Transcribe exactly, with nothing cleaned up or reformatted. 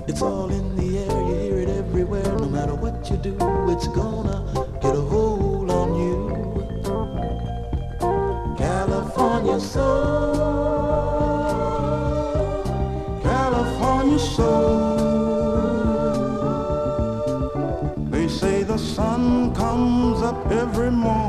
It's all in the air, you hear it everywhere. No matter what you do, it's gonna get a hold on you. California soul, California soul. They say the sun comes up every morning